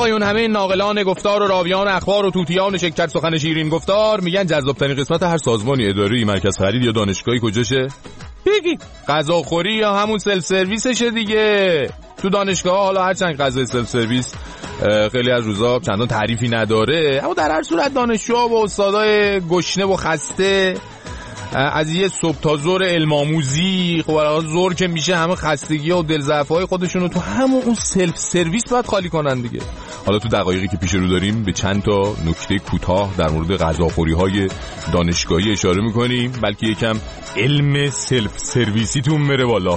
آقایون، همه ناقلان گفتار و راویان اخبار و توتیان شکر سخن شیرین گفتار میگن جذاب‌ترین قسمت هر سازمانی اداری، مرکز خرید یا دانشگاهی کجاشه؟ بگید. غذاخوری یا همون سلف سرویسشه دیگه. تو دانشگاه حالا هرچند غذای سلف سرویس خیلی از روزا چندان تعریفی نداره، اما در هر صورت دانشجوها و استادای گشنه و خسته از یه صبح تا ظهر علم آموزی، خب الان ظهر که میشه همه خستگی و دلضعف‌های خودشونو تو همون اون سلف سرویس باید خالی کنن دیگه. حالا تو دقایقی که پیش رو داریم به چند تا نکته کوتاه در مورد غذاخوری‌های دانشگاهی اشاره می‌کنیم، بلکه یکم علم سلف سرویسیتون بره بالا.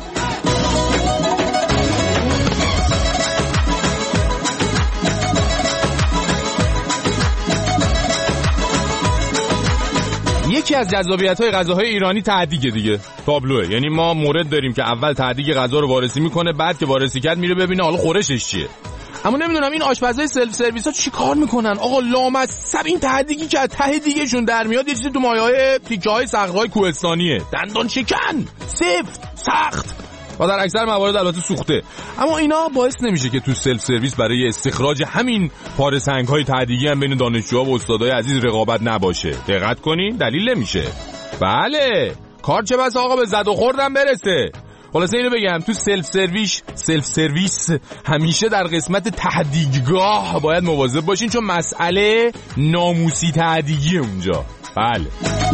یکی از جذابیت‌های غذاهای ایرانی تعدیگه دیگه، تابلوه. یعنی ما مورد داریم که اول تعدیگ غذا رو وارسی میکنه، بعد که وارسی کرد میره ببینه حالا خورشش چیه. اما نمیدونم این آشپزای سلف سرویس‌ها چی کار میکنن آقا، لامصب این تعدیگی که ته دیگه‌شون در میاد یه چیزی تو مایه‌های تیکه‌های صخره‌های کوهستانیه، دندان شکن، سفت، سخت و در اکثر موارد البته سوخته. اما اینا باعث نمیشه که تو سلف سرویس برای استخراج همین پاره سنگ‌های تعدیگی هم بین دانشجوها و استادای عزیز رقابت نباشه. دقت کنین دلیل نمیشه. بله کار چه بس آقا به زد و خوردم برسه. خلاصه اینو بگم تو سلف سرویس همیشه در قسمت تعدیگگاه باید مواظب باشین، چون مسئله ناموسی تعدیگی اونجا. بله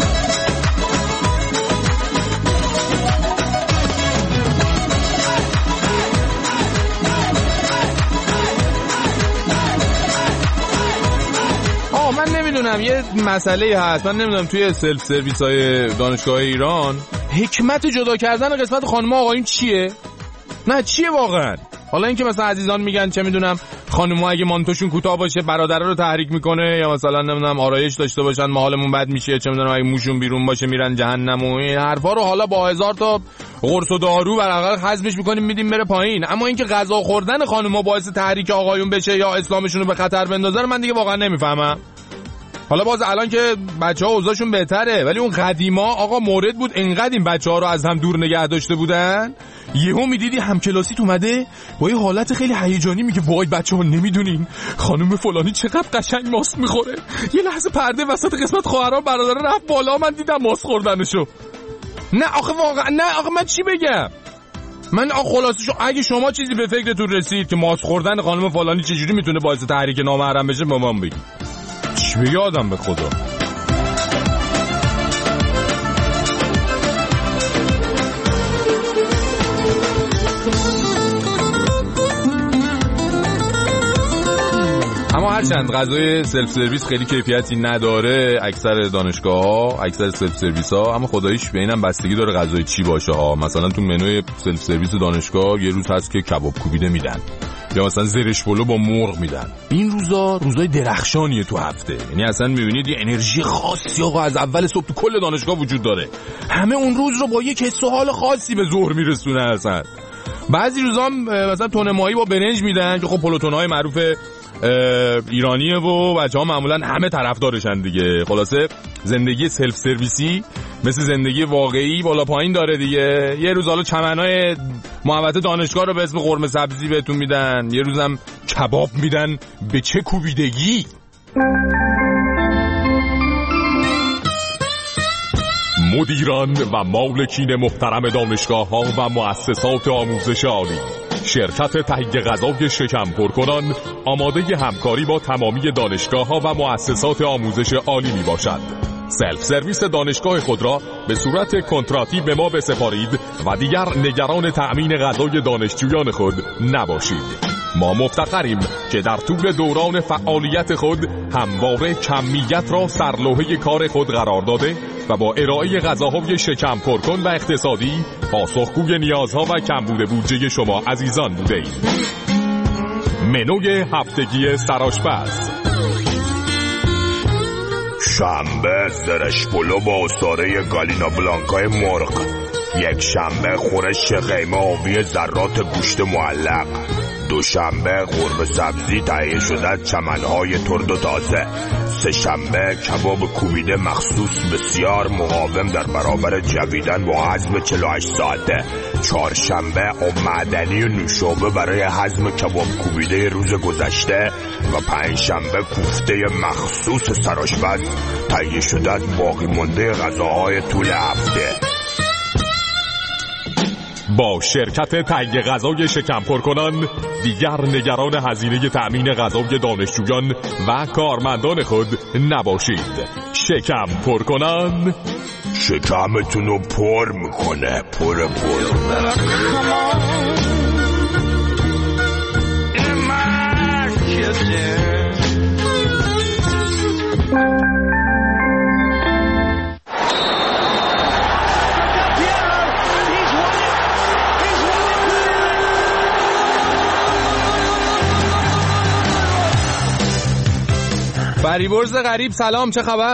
من نمیدونم یه مسئله هست، من نمیدونم توی سلف سرویس های دانشگاه ایران حکمت جدا کردن قسمت خانم آقایون چیه؟ نه چیه واقعا؟ حالا اینکه مثلا عزیزان میگن چه میدونم خانم‌ها اگه مانتوشون کوتاه باشه برادرها رو تحریک میکنه، یا مثلا نمیدونم آرایش داشته باشن ما حالمون بد میشه، چه میدونم اگه موشون بیرون باشه میرن جهنم و این حرفا رو حالا با 1000 تا قرص و دارو برقرار هضمش میکنیم میدیم بره پایین. اما اینکه غذا خوردن خانم‌ها باعث تحریک آقایون بشه یا اسلامشون رو به خطر بندازه من دیگه واقعا نمیفهمم. حالا باز الان که بچه‌ها اوضاعشون بهتره، ولی اون قدیما آقا مورد بود انقدر این بچه‌ها رو از هم دور نگه داشته بودن، یهو میدیدی همکلاسیت اومده با یه حالت خیلی هیجانی میگه وای بچه‌ها نمیدونین خانم فلانی چقدر قشنگ ماست میخوره. یه لحظه پرده وسط قسمت خواهرام برادر رفت بالا، من دیدم ماست خوردنشو. نه آخه واقعا نه آخه من چی بگم؟ من خلاصه اگه شما چیزی به فکرتون رسید که ماست خوردن خانم فلانی چجوری میتونه باعث تحریک نامحرم بشه با من بگید. چی یادم به خدا. اما هرچند غذای سلف سرویس خیلی کیفیتی نداره اکثر دانشگاه‌ها، اکثر سلف سرویس‌ها، اما خداییش به اینم بستگی داره غذای چی باشه ها. مثلا تو منوی سلف سرویس دانشگاه یه روز هست که کباب کوبیده میدن، یا مثلا زرش پلو با مرغ میدن. این روزای درخشانیه تو هفته، یعنی اصلا میبینید یه انرژی خاصی آقا از اول صبح تو کل دانشگاه وجود داره. همه اون روز رو با یک حس و حال خاصی به ظهر میرسونه. اصلا بعضی روزا مثلا تونه ماهی با برنج میدن که خب پلوتون‌های معروف ایرانیه و بچه‌ها معمولا همه طرفدارشن دیگه. خلاصه زندگی سلف سرویسی مثل زندگی واقعی بالا پایین داره دیگه. یه روز حالا چمنای محوطه دانشگاه رو به اسم قرمه سبزی بهتون میدن، یه روزم کباب میدن به چه کوبیدگی. مدیران و مالکین محترم دانشگاه‌ها و مؤسسات آموزش عالی، شرکت تهیه غذای شکم پرکنان آماده همکاری با تمامی دانشگاه‌ها و مؤسسات آموزش عالی میباشد. سلف سرویس دانشگاه خود را به صورت کنتراتی به ما بسپارید و دیگر نگران تأمین غذای دانشجویان خود نباشید. ما مفتخریم که در طول دوران فعالیت خود همواره کمیت را سرلوحه کار خود قرار داده و با ارائه غذاهای شکم پرکن و اقتصادی پاسخگوی نیازها و کمبود بودجه شما عزیزان بوده‌ایم. منوی هفتگی سرآشپز: شنبه زرش پلو با استاره گالینا بلانکای مرغ، یک شنبه خورش قیمه آبی ذرات گوشت معلق، دوشنبه قرمه سبزی تهیه شده از چمنهای ترد و تازه، سه شنبه کباب کوبیده مخصوص بسیار مقاوم در برابر جویدن با هضم 48 ساعته، چهارشنبه آب معدنی و نوشابه برای هضم کباب کوبیده روز گذشته و پنجشنبه کوفته مخصوص سرآشپز تهیه شده از باقی مانده غذاهای طول هفته. با شرکت تهیه غذای شکم پرکنان دیگر نگران هزینه تأمین غذای دانشجویان و کارمندان خود نباشید. شکم پرکنان شکمتونو پر میکنه، پر. فریبرز غریب سلام، چه خبر؟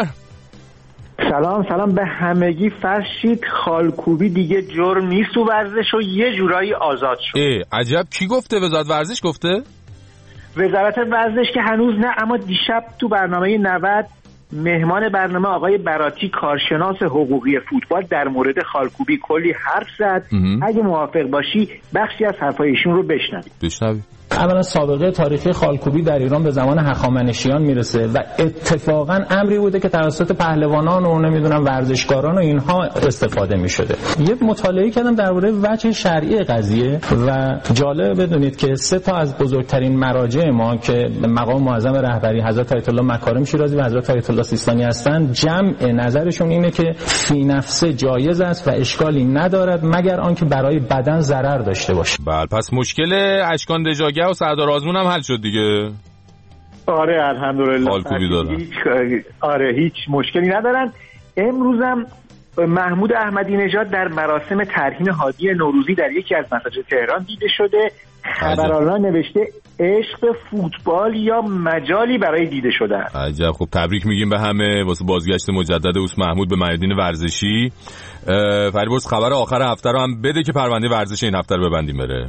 سلام به همگی. فرشید خالکوبی دیگه جرم نیست و ورزش و یه جورایی آزاد شد. عجب، کی گفته؟ وزارت ورزش گفته؟ وزارت ورزش که هنوز نه، اما دیشب تو برنامه 90 مهمان برنامه آقای براتی کارشناس حقوقی فوتبال در مورد خالکوبی کلی حرف زد. اگه موافق باشی بخشی از حرفای ایشون رو بشنویم. اولا سابقه تاریخی خالکوبی در ایران به زمان هخامنشیان میرسه و اتفاقا امری بوده که توسط پهلوانان و نمیدونم ورزشکاران و اینها استفاده میشده. یه مطالعه کردم درباره وجه شرعی قضیه و جالب بدونید که 3 تا از بزرگترین مراجع ما که مقام معظم رهبری حضرت آیت الله مکارم شیرازی و حضرت آیت الله سیستانی هستند، جمع نظرشون اینه که فی نفسه جایز است و اشکالی ندارد مگر آنکه برای بدن ضرر داشته باشه. بله، پس مشکل اشکان دژاگه و سردار آزمون هم حل شد دیگه. آره الحمدلله. خالکوبی دارن. هیچ مشکلی ندارن. امروزم محمود احمدی نژاد در مراسم ترحیم هادی نوروزی در یکی از مساجد تهران دیده شده. خبرالله نوشته عشق فوتبال یا مجالی برای دیده شدن. عجب، خب تبریک میگیم به همه واسه بازگشت مجدد اوس محمود به میادین ورزشی. فریبرز خبر آخر هفته رو هم بده که پرونده ورزش این هفته رو ببندیم بره.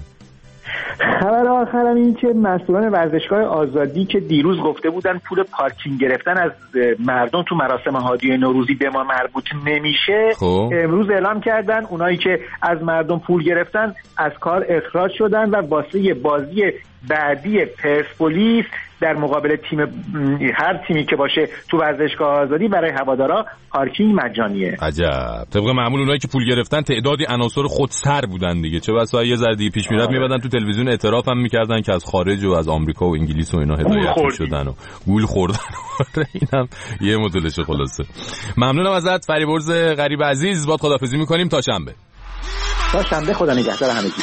خبر آخرم این که مسئولان ورزشگاه آزادی که دیروز گفته بودن پول پارکینگ گرفتن از مردم تو مراسم هادی نوروزی به ما مربوط نمیشه، امروز اعلام کردن اونایی که از مردم پول گرفتن از کار اخراج شدن و واسه بازی بعدی پرسپولیس در مقابل هر تیمی که باشه تو ورزشگاه آزادی برای هوادارا پارکینگ مجانیه. عجب، طبق معمول اونایی که پول گرفتن تعدادی عناصر خودسر بودن دیگه، چه بسا یه ذره پیش میرفت میبدن تو تلویزیون اعتراف هم میکردن که از خارج و از آمریکا و انگلیس و اینا هدایت شدن و گول خوردن. اینم یه مدلشه. خلاصه ممنونم ازت فریبرز غریب عزیز، با خداحافظی میکنیم تا شنبه. خدا نگهدار همگی.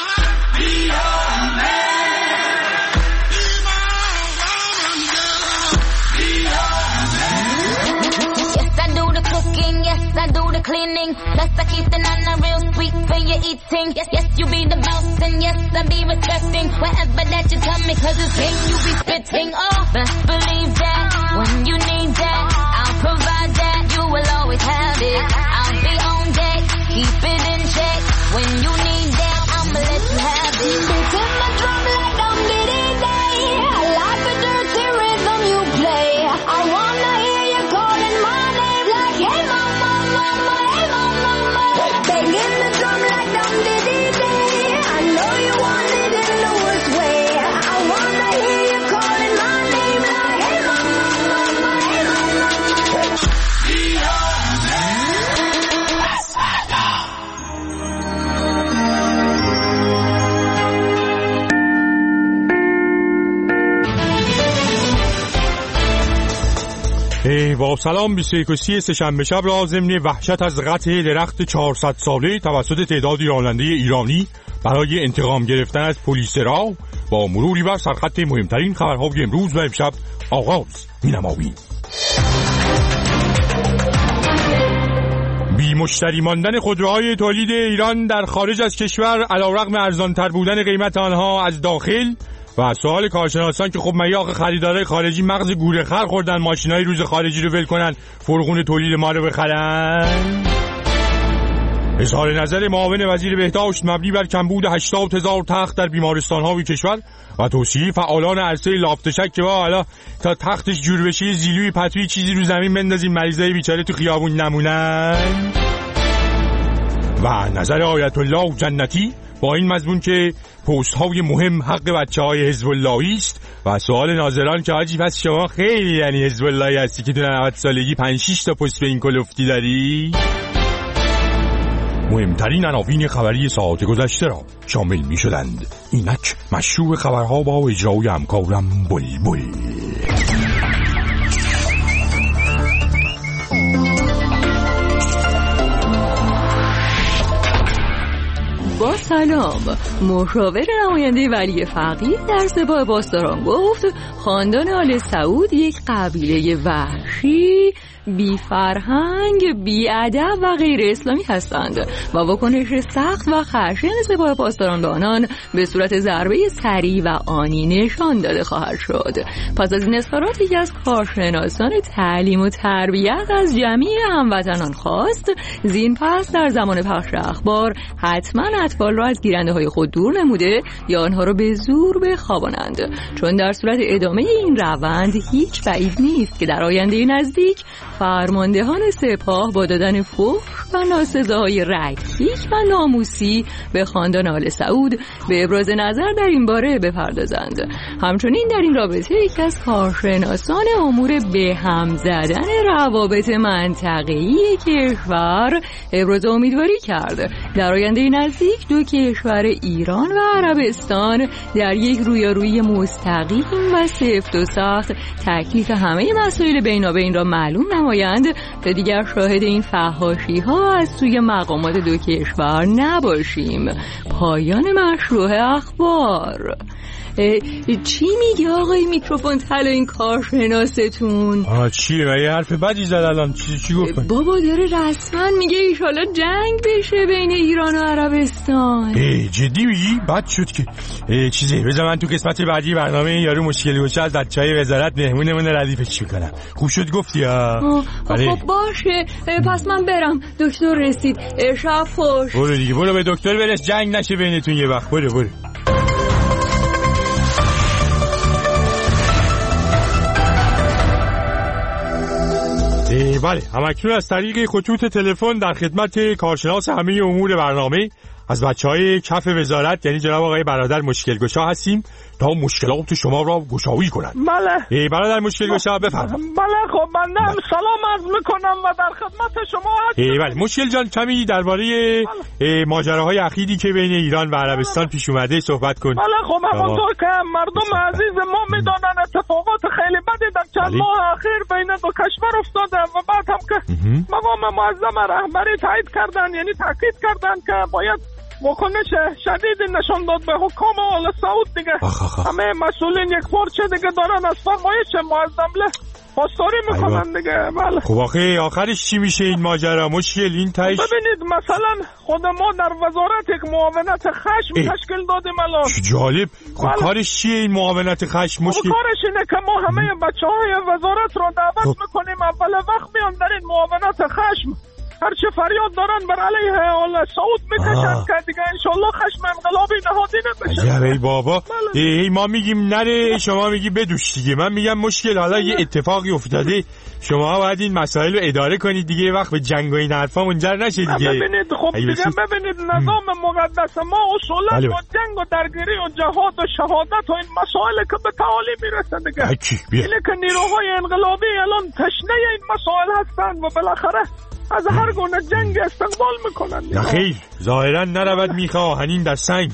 I do the cleaning, plus I keep the nana real sweet when you're eating. Yes, you be the boss and yes, I be respecting whatever that you tell me, cause it's game you be spitting. Oh, best believe that when you need that, I'll provide that. You will always have it. I'll be on deck, keep it in check. When you need that, I'ma let you have it. Beating my drum like I'm Diddy Day. I like the dirty rhythm you play. I wanna hear you calling my name like hey mama, mama, hey mama, mama. Banging the drum like I'm Diddy Day. I know you want it in the worst way. I wanna hear you calling my name like hey mama, mama, hey mama, mama. با سلام 21 سه‌شنبه شب را ضمن وحشت از قتل درخت 400 ساله توسط تعدادی راننده ایرانی برای انتقام گرفتن از پلیس راه با مروری بر سرخط مهمترین خبرهای امروز و امشب آغاز می‌نماییم. بی مشتری ماندن خودروهای تولید ایران در خارج از کشور علیرغم ارزان‌تر بودن قیمت آنها از داخل و سوال کارشناسان که خب میاق خریدارای خارجی مغز گورخر خوردن ماشینای روز خارجی رو ول کنن فرغون تولید ما رو بخرن. اظهار نظر معاون وزیر بهداشت مبنی بر کمبود 80,000 تخت در بیمارستان‌های کشور و توصیه فعالان عرصه لافتشک که حالا تا تختش جور بشه زیلوی پتوی چیزی رو زمین بندازیم مریضای بیچاره تو خیابون نمونن. و نظر آیت الله جنتی با این مضمون که پست‌های مهم حق بچه‌های حزب اللهی است و سوال ناظران که حاجی پس شما خیلی یعنی حزب اللهی هستی که تو 90 سالگی 5-6 تا پست به این کلفتی داری. مهمترین عناوین خبری ساعت گذشته را شامل می شدند. اینک مشروع خبرها با اجرای همکارم بلبل. با سلام، مشاور نماینده ولی فقیه در سپاه پاسداران گفت خاندان آل سعود یک قبیله وحشی، بی فرهنگ، بی ادب و غیر اسلامی هستند و واکنش سخت و خشن سپاه پاسداران به آنان به صورت ضربه سریع و آنی نشان داده خواهد شد. پس از این اظهارات یکی از کارشناسان تعلیم و تربیت از جمعی هموطنان خواست زین پس در زمان پخش اخبار حتما اطفال را از گیرنده های خود دور نموده یا آنها را به زور بخوابانند، چون در صورت ادامه این روند هیچ بعید نیست که در آینده نزدیک فرماندهان سپاه با دادن فحش و ناسزاهای رکیک و ناموسی به خاندان آل سعود به ابراز نظر در این باره بپردازند. همچنین در این رابطه یکی از کارشناسان امور به هم زدن روابط منطقه‌ای کشور ابراز امیدواری کرد در آینده نزدیک دو کشور ایران و عربستان در یک رویارویی مستقیم و سفت و سخت تکلیف همه مسائل بینابین را معلوم نمایند تا دیگر شاهد این فحاشی ها از سوی مقامات دو کشور نباشیم. پایان مشروع اخبار. چی میگه آقای میکروفون طلا این کارشناستون؟ چیه؟ یه حرف بدی زد الان. چی گفت؟ بابا داره رسما میگه ایشالا جنگ بشه بین ایران و عربستان. جدی میگی؟ بد شد که چیزی بذار من تو قسمت بعدی برنامه یارو مشکلی باشه از بچهای وزارت مهمونمون ردیفش میکنم. خوب شد گفتی ها؟ خب باشه، پس من برم، دکتر رسید. شب خوش. برو دیگه، برو به دکتر برس جنگ نشه بینتون یه وقت. برو بله، همکنون از طریق خطوط تلفن در خدمت کارشناس همه امور برنامه از بچهای کف وزارت یعنی جناب آقای برادر مشکلگشا هستیم تا مشکلات شما را گشایی کنند. بله برادر مشکلگشا بفرمایید. بله خب من سلام عرض میکنم و در خدمت شما هستم. بله مشکل جان کمی درباره ماجراهای اخیری که بین ایران و عربستان پیش اومده صحبت کن. بله خب همونطور که مردم عزیز ما میدونن اتفاقات خیلی بدی در چند ماه اخیر بین دو کشور افتاده و بعد هم که مقام معظم رهبری تایید کردن، یعنی تاکید کردن که باید واکنش شدید نشان داد به حکام آل سعود دیگه. همه مسئولین یک پارچه دیگه دارن از فرمایش معظم پاسداری میکنن دیگه. بله خب آخرش چی میشه این ماجرا؟ مشکل این تایش؟ ببینید مثلا خود ما در وزارت یک معاونت خشم تشکیل دادیم الان. چه جالب. خب کارش چیه این معاونت خشم؟ مشکل کارش اینه که ما همه بچهای وزارت رو دعوت میکنیم اول وقت بیان در این معاونت خشم هرچه فریاد دارن بر علیه آل سعود میکشن که دیگه انشالله خشم انقلابی نهادی نمیشه. ای بابا ما میگیم نره، شما میگی بدوش دیگه. من میگم مشکل حالا یه اتفاقی افتاده، شما باید این مسائل رو اداره کنید دیگه، وقت به جنگ و این حرفا منجر نشه دیگه. ببینید خب دیگه ببینید نظام مقدس ما اصولا با جنگ و درگیری و جهاد و شهادت و این مسائل که به تعالی میرسه دیگه. اینه که نیروهای انقلابی الان تشنه این مسائل هستن و بالاخره از هر گونه جنگ استقبال میکنن. نخیر ظاهرا نرود میخه آهنین در سنگ.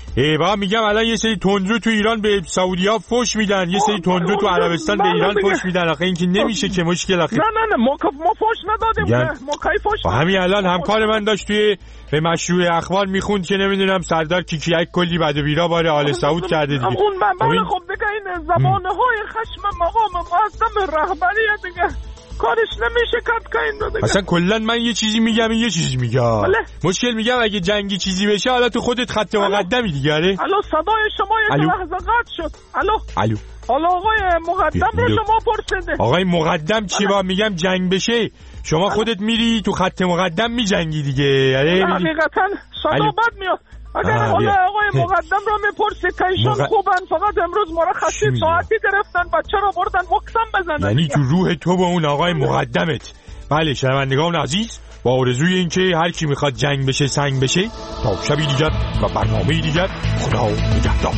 با میگم الان یه سری تندرو تو ایران به سعودی‌ها فوش میدن، یه سری تندرو تو عربستان به ایران فوش میدن. آخه این که نمیشه که مشکل. آخه نه ما فوش ندادیم، ما کی فوش ندادیم. همین الان همکار من داشت توی به مشروع اخبار میخوند که نمیدونم سردار کیکیک کلی بد و بیرا باره آل سعود کرده دیگه. اون من خب دیگه این زبانه‌های خشم مقام معظم رهبری دیگه کارش نمیشه کات کین دیگه. اصلا کلا من یه چیزی میگم این یه چیزی میگه. مشکل میگم اگه جنگی چیزی بشه حالا تو خودت خط مقدمی دیگه. الو صدای شما یه لحظه قطع شد. الو حالا آقای مقدم رو شما پرسیده. آقای مقدم چی با میگم جنگ بشه؟ شما خودت میری تو خط مقدم میجنگی دیگه. حقیقتا صدابت میاد. اگر حالا آقای مقدم رو میپرسید که ایشان خوبن، فقط امروز مرخصی ساعتی گرفتن، بچه رو بردن مکسم بزنن. یعنی تو روح تو با اون آقای مقدمت. بله شنوندگان عزیز، با آرزوی این که هر کی میخواد جنگ بشه سنگ بشه، تا شبی دیگر و برنامه دیگر، خدا نگهدار.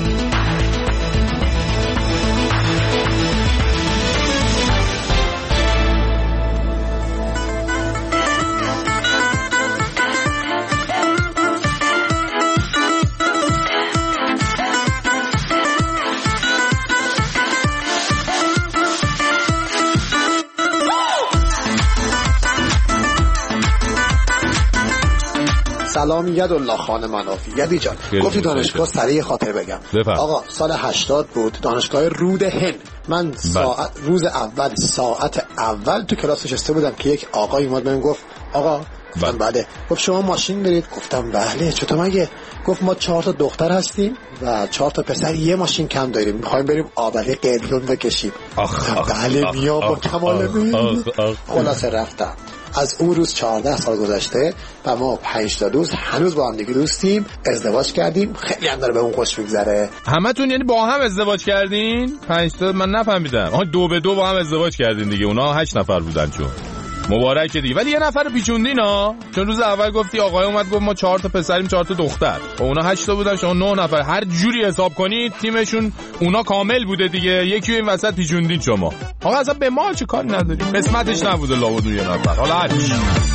سلام یدالله خان منافی. یدی جان گفتی دانشگاه سریع خاطر بگم. آقا سال 80 بود، دانشگاه رود هند. من روز اول ساعت اول تو کلاس نشسته بودم که یک آقای اومد بهم گفت آقا، گفتم بله. گفت شما ماشین دارید؟ گفتم بله. چطور مگه؟ گفت ما 4 تا دختر هستیم و 4 تا پسر، یه ماشین کم داریم، میخوایم بریم آبله قلیون بکشیم. بله بیا با کمال میل. خلاصه رفتم. از اون روز 14 سال گذشته و ما 5 تا دوست هنوز با هم دیگه دوستیم، ازدواج کردیم، خیلی هم داره به اون خوش میگذره. همتون یعنی با هم ازدواج کردین؟ 5 تا من نفهمیدم. آها 2 به 2 با هم ازدواج کردین دیگه. اونا 8 نفر بودن چون. مبارکه دیگه. ولی یه نفر پیچوندین ها، چون روز اول گفتی آقای اومد گفت ما 4 تا پسریم 4 تا دختر، و اونا 8 تا بودن، شما 9 نفر. هر جوری حساب کنید تیمشون اونا کامل بوده دیگه. یکی این وسط پیچوندین شما. آقا اصلا به ما چه کاری نداریم، قسمتش نبوده لابد یه نفر. حالا هر چی.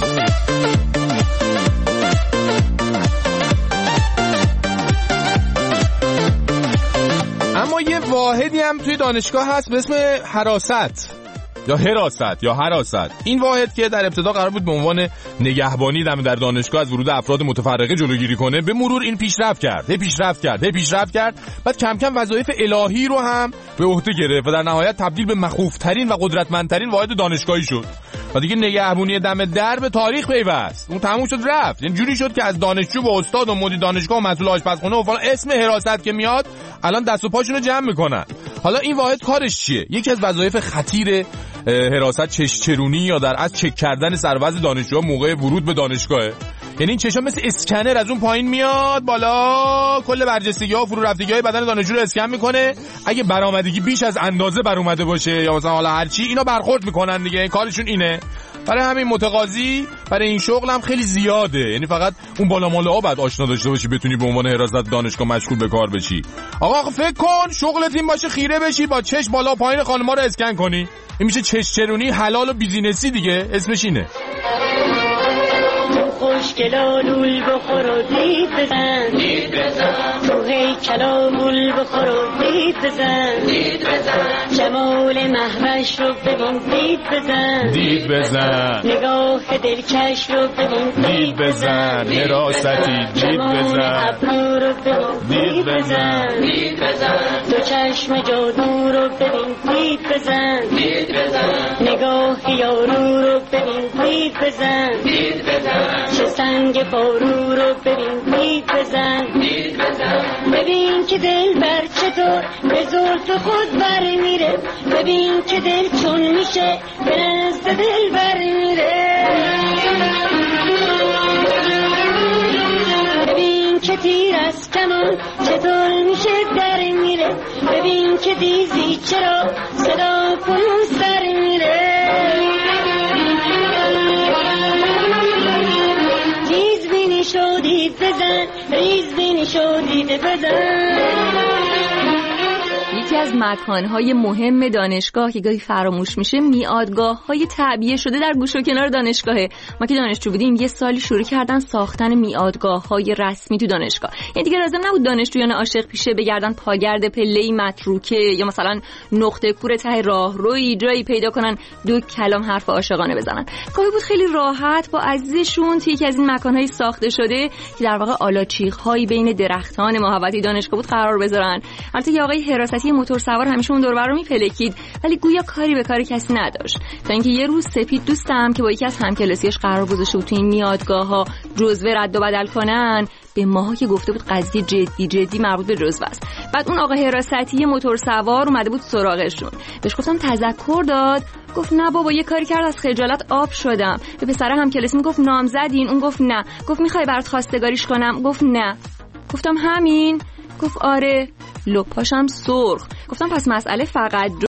اما یه واحدی هم توی دانشگاه هست به اسم حراست یا حراست. این واحد که در ابتدا قرار بود به عنوان نگهبانی در دانشگاه از ورود افراد متفرقه جلوگیری کنه، به مرور این پیشرفت کرد. بعد کم کم وظایف الهی رو هم به عهده گرفت و در نهایت تبدیل به مخوفترین و قدرتمندترین واحد دانشگاهی شد و دیگه نگهبانی دم در به تاریخ پیوست. اون تموم شد رفت. یعنی جوری شد که از دانشجو و استاد و مدیر دانشگاه و مسئول آشپزخونه و فلان اسم حراست که میاد الان دست و پاشونو جمع میکنن. حالا این واحد کارش چیه؟ یکی از وظایف خطیر حراست چشچرونی یا در اصل چک کردن سرباز دانشجوها موقع ورود به دانشگاهه. یعنی این چشم مثل اسکنر از اون پایین میاد بالا، کل برجستگی‌ها و فرو رفتگی‌های بدن دانشجو رو اسکن میکنه. اگه برآمدگی بیش از اندازه بر اومده باشه یا مثلا حالا هر چی، اینا برخورد میکنن دیگه. کارشون اینه. برای همین متقاضی برای این شغل هم خیلی زیاده. یعنی فقط اون بالا مالاها بعد آشنا داشته باشی بتونی به عنوان حراست دانشگاه مشغول به کار بشی. آقا فکر کن شغلت این باشه خیره بشی با چش بالا پایین خانم‌ها رو اسکن کنی. این میشه چشچرونی حلال و بیزینسی دیگه. اسمش اینه. خوشگلا لول بخور و دید بزن تو هیکلا گل بخور و دید بزن جمال محوش رو ببین دید بزن نگاه دلکش رو ببین دید بزن حراستی دید بزن ابرو رو ببین دید بزن دو چشم جادو رو ببین دید بزن نگاه یارو رو ببین دید بزن چه سنگ بارو رو ببین دید بزن ببین که دل بر چطور به زلف خود بر میره ببین که دل چون میشه به نزد دل بر میره ببین که تیر از کمان چطور میشه در میره ببین که دیزی چرا صدا کنون سر میره دید بزن ریز بینی شدید بزن. یکی از مکانهای مهم دانشگاه که گاهی فراموش میشه میادگاه‌های تعبیه شده در گوش و کنار دانشگاهه. ما که دانشجو بودیم یه سالی شروع کردن ساختن میادگاه‌های رسمی تو دانشگاه. یعنی دیگه لازم نبود دانشجویان عاشق پیشه بگردن پاگرد پله‌ای متروکه یا مثلا نقطه کور ته راهروی جایی پیدا کنن دو کلام حرف عاشقانه بزنن. گاهی بود خیلی راحت با عزیزشون توی یکی از این مکان‌های ساخته شده که در واقع آلاچیق‌هایی بین درختان محوطه دانشگاه بود قرار بذارن. البته یه آقای حراستی موتور سوار همیشه اون دور و بر رو میپلکید ولی گویا کاری به کار کسی نداشت. تا اینکه یه روز سپید دوستم که با یکی از همکلاسیاش قرار گذاشته بود تو این میادگاه‌ها جزوه رد و بدل کنن به ماها که گفته بود قضیه جدی مربوط به جزوه است. بعد اون آقا حراستی موتور سوار اومده بود سراغشون. بهش گفتم تذکر داد؟ گفت نه بابا یه کاری کرد از خجالت آب شدم. به پسر همکلاسی میگفت نامزدین؟ اون گفت نه. گفت میخوای برات خواستگاریش کنم؟ گفت نه. گفتم همین؟ گفت آره. لپاشم سرخ. گفتم پس مسئله فقط